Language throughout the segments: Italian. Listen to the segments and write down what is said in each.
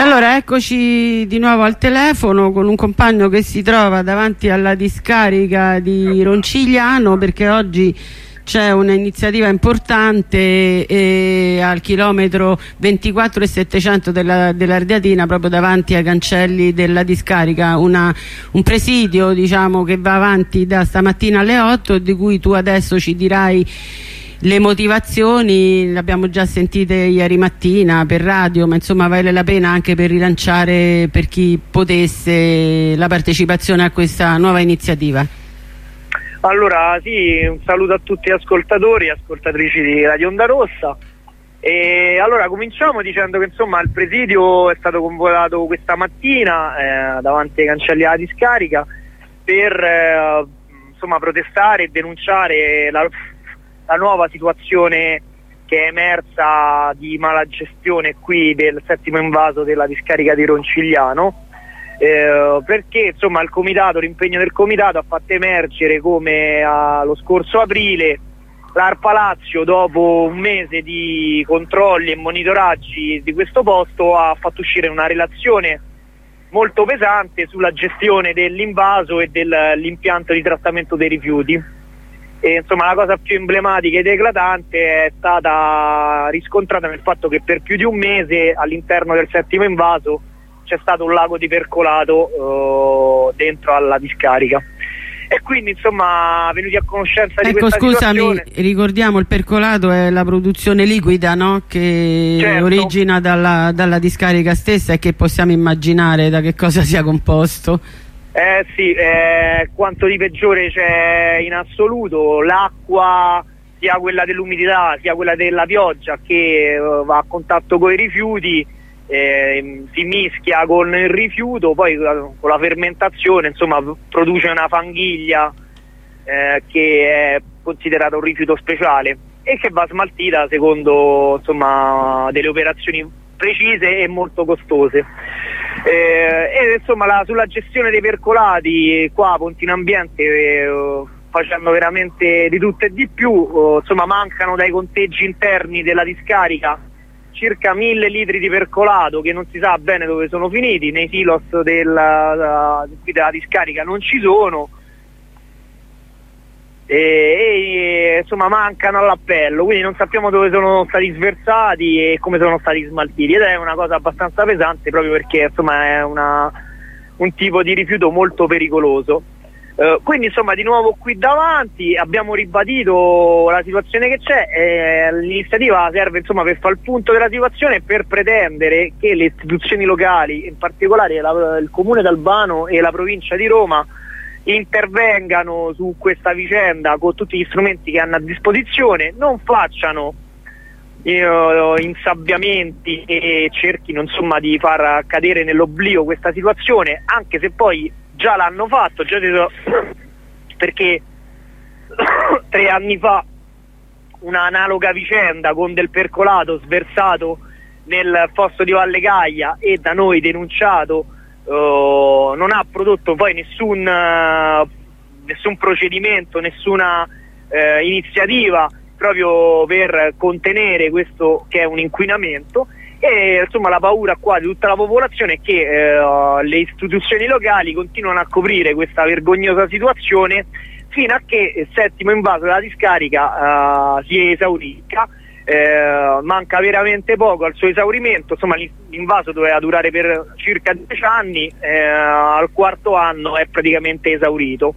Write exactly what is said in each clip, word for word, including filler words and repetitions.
Allora, eccoci di nuovo al telefono con un compagno che si trova davanti alla discarica di Roncigliano, perché oggi c'è un'iniziativa importante eh, al chilometro ventiquattro e settecento della, dell'Ardeatina, proprio davanti ai cancelli della discarica, una, un presidio, diciamo, che va avanti da stamattina alle otto, di cui tu adesso ci dirai le motivazioni. Le abbiamo già sentite ieri mattina per radio, ma insomma vale la pena anche per rilanciare, per chi potesse, la partecipazione a questa nuova iniziativa. Allora sì, un saluto a tutti gli ascoltatori e ascoltatrici di Radio Onda Rossa. E allora cominciamo dicendo che insomma il presidio è stato convocato questa mattina eh, davanti ai cancelli della discarica per eh, insomma protestare e denunciare la, la nuova situazione che è emersa di malagestione qui del settimo invaso della discarica di Roncigliano. Eh, perché insomma il comitato, l'impegno del comitato ha fatto emergere come ah, lo scorso aprile l'ARPA Lazio, dopo un mese di controlli e monitoraggi di questo posto, ha fatto uscire una relazione molto pesante sulla gestione dell'invaso e dell'impianto di trattamento dei rifiuti. E, insomma, la cosa più emblematica ed eclatante è stata riscontrata nel fatto che per più di un mese all'interno del settimo invaso c'è stato un lago di percolato uh, dentro alla discarica, e quindi insomma venuti a conoscenza ecco, di questa scusami, situazione. Ricordiamo, il percolato è la produzione liquida, no? Che certo. origina dalla, dalla discarica stessa, e che possiamo immaginare da che cosa sia composto. Eh sì, eh, quanto di peggiore c'è in assoluto. L'acqua, sia quella dell'umidità sia quella della pioggia, che uh, va a contatto con i rifiuti, Eh, si mischia con il rifiuto, poi con la fermentazione insomma produce una fanghiglia eh, che è considerata un rifiuto speciale e che va smaltita secondo insomma delle operazioni precise e molto costose. Eh, e insomma la, sulla gestione dei percolati qua a Pontino Ambiente, eh, facendo veramente di tutto e di più, eh, insomma mancano dai conteggi interni della discarica circa mille litri di percolato che non si sa bene dove sono finiti. Nei silos della, della discarica non ci sono, e, e insomma mancano all'appello, quindi non sappiamo dove sono stati sversati e come sono stati smaltiti, ed è una cosa abbastanza pesante, proprio perché insomma è una, un tipo di rifiuto molto pericoloso. Uh, quindi insomma di nuovo qui davanti abbiamo ribadito la situazione che c'è. eh, l'iniziativa serve insomma per fare il punto della situazione e per pretendere che le istituzioni locali, in particolare la, il comune d'Albano e la provincia di Roma, intervengano su questa vicenda con tutti gli strumenti che hanno a disposizione, non facciano uh, insabbiamenti e cerchino insomma di far cadere nell'oblio questa situazione, anche se poi già l'hanno fatto, già detto, perché tre anni fa una analoga vicenda con del percolato sversato nel fosso di Valle Gaglia e da noi denunciato uh, non ha prodotto poi nessun, uh, nessun procedimento, nessuna uh, iniziativa proprio per contenere questo che è un inquinamento. E insomma la paura qua di tutta la popolazione è che eh, le istituzioni locali continuano a coprire questa vergognosa situazione fino a che il settimo invaso della discarica eh, si esaurisca. Eh, manca veramente poco al suo esaurimento, insomma l'invaso doveva durare per circa dieci anni, eh, al quarto anno è praticamente esaurito.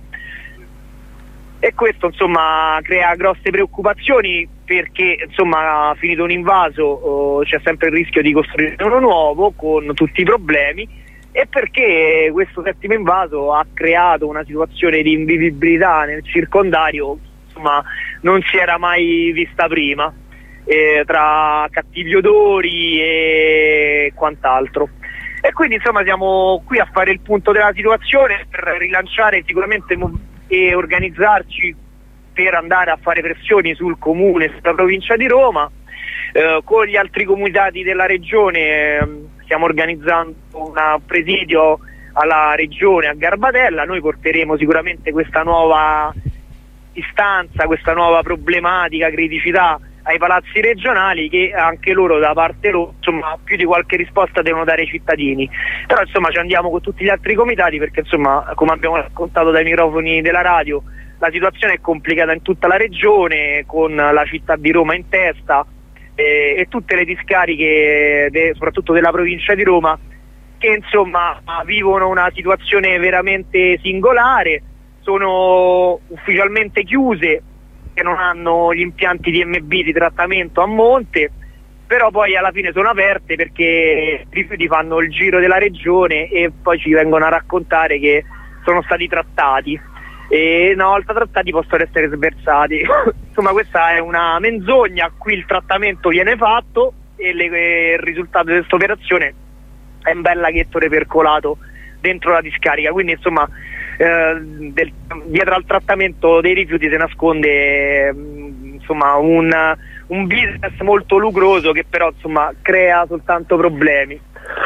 E questo insomma crea grosse preoccupazioni, perché insomma finito un invaso oh, c'è sempre il rischio di costruire uno nuovo con tutti i problemi, e perché questo settimo invaso ha creato una situazione di invivibilità nel circondario, insomma non si era mai vista prima, eh, tra cattivi odori e quant'altro. E quindi insomma siamo qui a fare il punto della situazione per rilanciare sicuramente e organizzarci per andare a fare pressioni sul comune e sulla provincia di Roma. Eh, con gli altri comitati della regione eh, stiamo organizzando un presidio alla regione a Garbatella. Noi porteremo sicuramente questa nuova istanza, questa nuova problematica, criticità ai palazzi regionali, che anche loro da parte loro insomma più di qualche risposta devono dare ai cittadini. Però insomma ci andiamo con tutti gli altri comitati, perché insomma, come abbiamo raccontato dai microfoni della radio, la situazione è complicata in tutta la regione, con la città di Roma in testa e, e tutte le discariche de, soprattutto della provincia di Roma, che insomma vivono una situazione veramente singolare, sono ufficialmente chiuse, che non hanno gli impianti di M B di trattamento a monte, però poi alla fine sono aperte perché i rifiuti fanno il giro della regione e poi ci vengono a raccontare che sono stati trattati e una volta trattati possono essere sversati. Insomma, questa è una menzogna. Qui il trattamento viene fatto e le, il risultato di questa operazione è un bel laghetto repercolato dentro la discarica, quindi insomma eh, del, dietro al trattamento dei rifiuti si nasconde eh, insomma un, un business molto lucroso che però insomma crea soltanto problemi.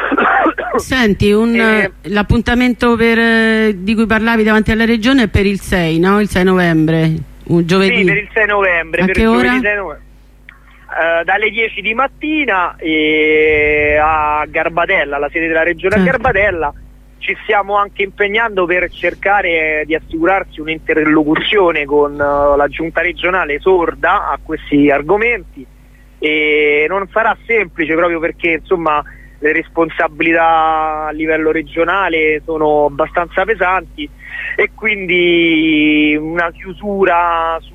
Senti, eh, l'appuntamento di cui parlavi davanti alla regione è per il sei, no? Il sei novembre, un giovedì. Sì, per il sei novembre. A per che il ora? sei novembre. Uh, dalle dieci di mattina e a Garbatella, la sede della regione, certo. A Garbatella. Ci stiamo anche impegnando per cercare di assicurarsi un'interlocuzione con uh, la giunta regionale sorda a questi argomenti, e non sarà semplice proprio perché insomma le responsabilità a livello regionale sono abbastanza pesanti e quindi una chiusura su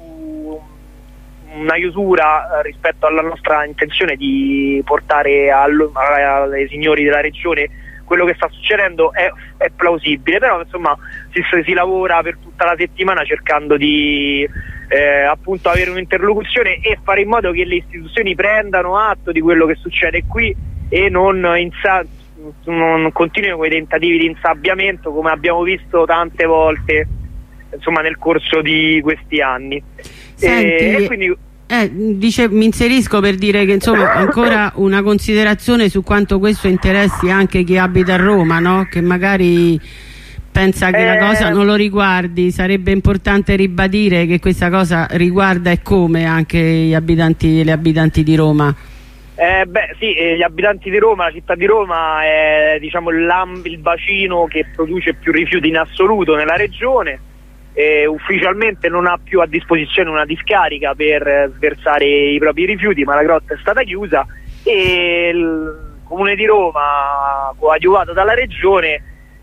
una chiusura rispetto alla nostra intenzione di portare al, ai signori della regione quello che sta succedendo è, è plausibile, però insomma si, si lavora per tutta la settimana cercando di eh, appunto avere un'interlocuzione e fare in modo che le istituzioni prendano atto di quello che succede qui e non, insa- non continuino con i tentativi di insabbiamento come abbiamo visto tante volte insomma nel corso di questi anni. Senti, e, e quindi eh, dice, mi inserisco per dire che insomma ancora una considerazione su quanto questo interessi anche chi abita a Roma, no? Che magari pensa che eh, la cosa non lo riguardi. Sarebbe importante ribadire che questa cosa riguarda e come anche gli abitanti e le abitanti di Roma. Eh, beh sì, eh, gli abitanti di Roma, la città di Roma è diciamo il bacino che produce più rifiuti in assoluto nella regione. Eh, ufficialmente non ha più a disposizione una discarica per eh, sversare i propri rifiuti, ma la grotta è stata chiusa e il Comune di Roma, coadiuvato dalla regione,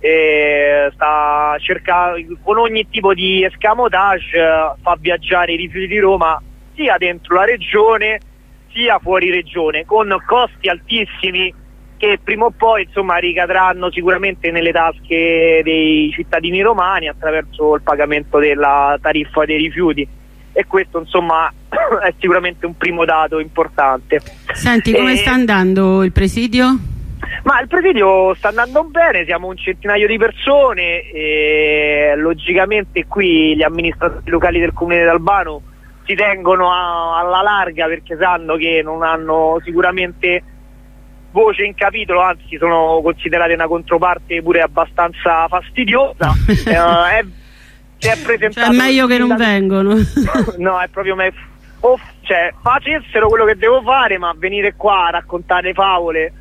eh, sta cercando con ogni tipo di escamotage eh, fa viaggiare i rifiuti di Roma sia dentro la regione sia fuori regione, con costi altissimi che prima o poi insomma ricadranno sicuramente nelle tasche dei cittadini romani attraverso il pagamento della tariffa dei rifiuti, e questo insomma è sicuramente un primo dato importante. Senti, come e... sta andando il presidio? Ma il presidio sta andando bene, siamo un centinaio di persone e logicamente qui gli amministratori locali del Comune d'Albano si tengono a, alla larga perché sanno che non hanno sicuramente voce in capitolo, anzi sono considerate una controparte pure abbastanza fastidiosa. eh, è, si è presentato, cioè è meglio che non da... vengono. No, è proprio me... oh, cioè facessero quello che devo fare, ma venire qua a raccontare favole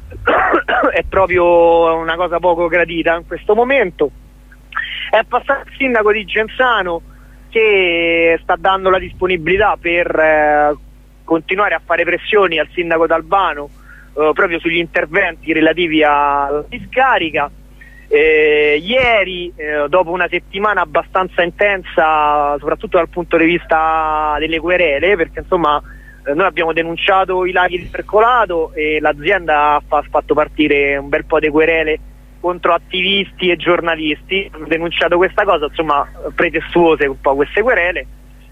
è proprio una cosa poco gradita in questo momento. È passato il sindaco di Genzano che sta dando la disponibilità per eh, continuare a fare pressioni al sindaco d'Albano Uh, proprio sugli interventi relativi alla discarica. Eh, ieri, eh, dopo una settimana abbastanza intensa, soprattutto dal punto di vista delle querele, perché insomma eh, noi abbiamo denunciato i laghi di percolato e l'azienda ha fa- fatto partire un bel po' di querele contro attivisti e giornalisti. Hanno denunciato questa cosa, insomma pretestuose un po' queste querele.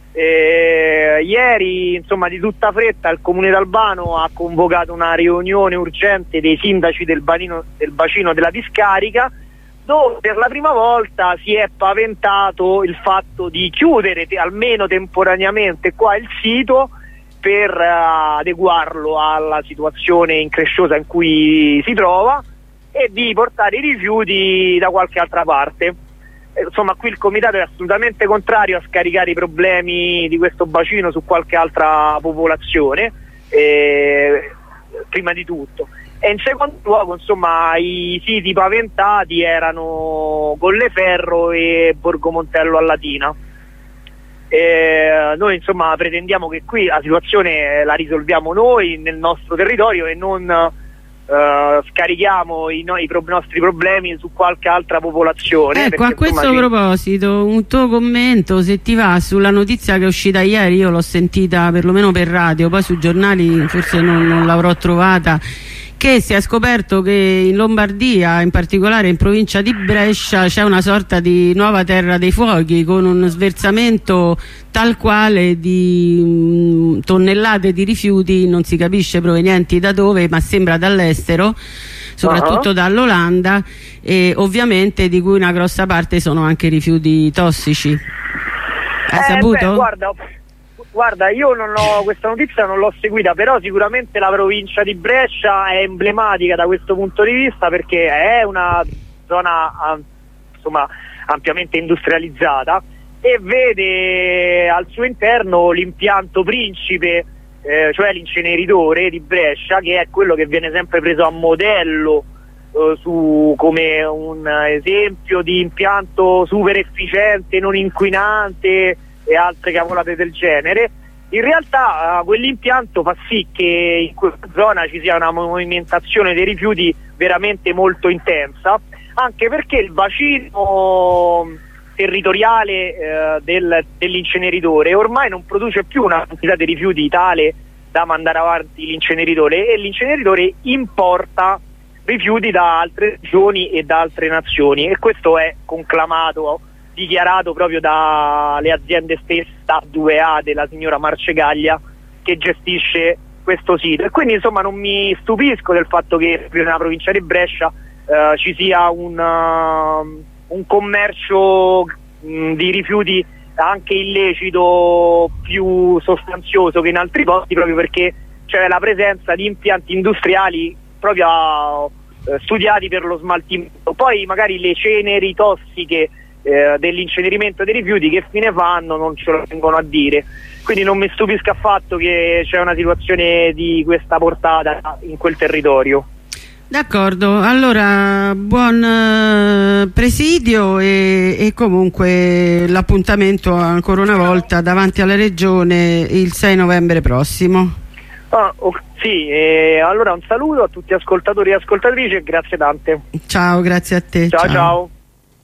Eh, ieri insomma di tutta fretta il Comune d'Albano ha convocato una riunione urgente dei sindaci del, banino, del bacino della discarica, dove per la prima volta si è paventato il fatto di chiudere te, almeno temporaneamente qua il sito per uh, adeguarlo alla situazione incresciosa in cui si trova e di portare i rifiuti da qualche altra parte. insomma qui il comitato è assolutamente contrario a scaricare i problemi di questo bacino su qualche altra popolazione, eh, prima di tutto. E in secondo luogo, insomma, i siti paventati erano Colleferro e Borgo Montello a Latina. E noi insomma pretendiamo che qui la situazione la risolviamo noi nel nostro territorio e non Uh, scarichiamo i, no, i pro nostri problemi su qualche altra popolazione. Ecco, perché, a questo insomma, proposito un tuo commento, se ti va, sulla notizia che è uscita ieri. Io l'ho sentita perlomeno per radio, poi sui giornali forse non, non l'avrò trovata, che si è scoperto che in Lombardia, in particolare in provincia di Brescia, c'è una sorta di nuova terra dei fuochi, con un sversamento tal quale di mh, tonnellate di rifiuti, non si capisce provenienti da dove, ma sembra dall'estero, soprattutto uh-huh. dall'Olanda, e ovviamente di cui una grossa parte sono anche rifiuti tossici. Hai eh, saputo? Beh, guarda, Guarda, io non ho, questa notizia non l'ho seguita, però sicuramente la provincia di Brescia è emblematica da questo punto di vista, perché è una zona insomma ampiamente industrializzata e vede al suo interno l'impianto principe, eh, cioè l'inceneritore di Brescia, che è quello che viene sempre preso a modello eh, su, come un esempio di impianto super efficiente, non inquinante e altre cavolate del genere. In realtà uh, quell'impianto fa sì che in quella zona ci sia una movimentazione dei rifiuti veramente molto intensa, anche perché il bacino territoriale uh, del, dell'inceneritore ormai non produce più una quantità di rifiuti tale da mandare avanti l'inceneritore, e l'inceneritore importa rifiuti da altre regioni e da altre nazioni, e questo è conclamato, dichiarato proprio dalle aziende stesse, da due A della signora Marcegaglia, che gestisce questo sito. E quindi insomma non mi stupisco del fatto che nella provincia di Brescia eh, ci sia un, uh, un commercio mh, di rifiuti anche illecito più sostanzioso che in altri posti, proprio perché c'è la presenza di impianti industriali proprio uh, studiati per lo smaltimento. Poi magari le ceneri tossiche Eh, dell'incenerimento dei rifiuti che fine fanno non ce lo vengono a dire, quindi non mi stupisca affatto che c'è una situazione di questa portata in quel territorio. D'accordo, allora buon eh, presidio e, e comunque l'appuntamento ancora una volta davanti alla regione il sei novembre prossimo. Ah, oh, sì, eh, allora un saluto a tutti ascoltatori e ascoltatrici e grazie tante. Ciao, grazie a te. Ciao ciao, ciao.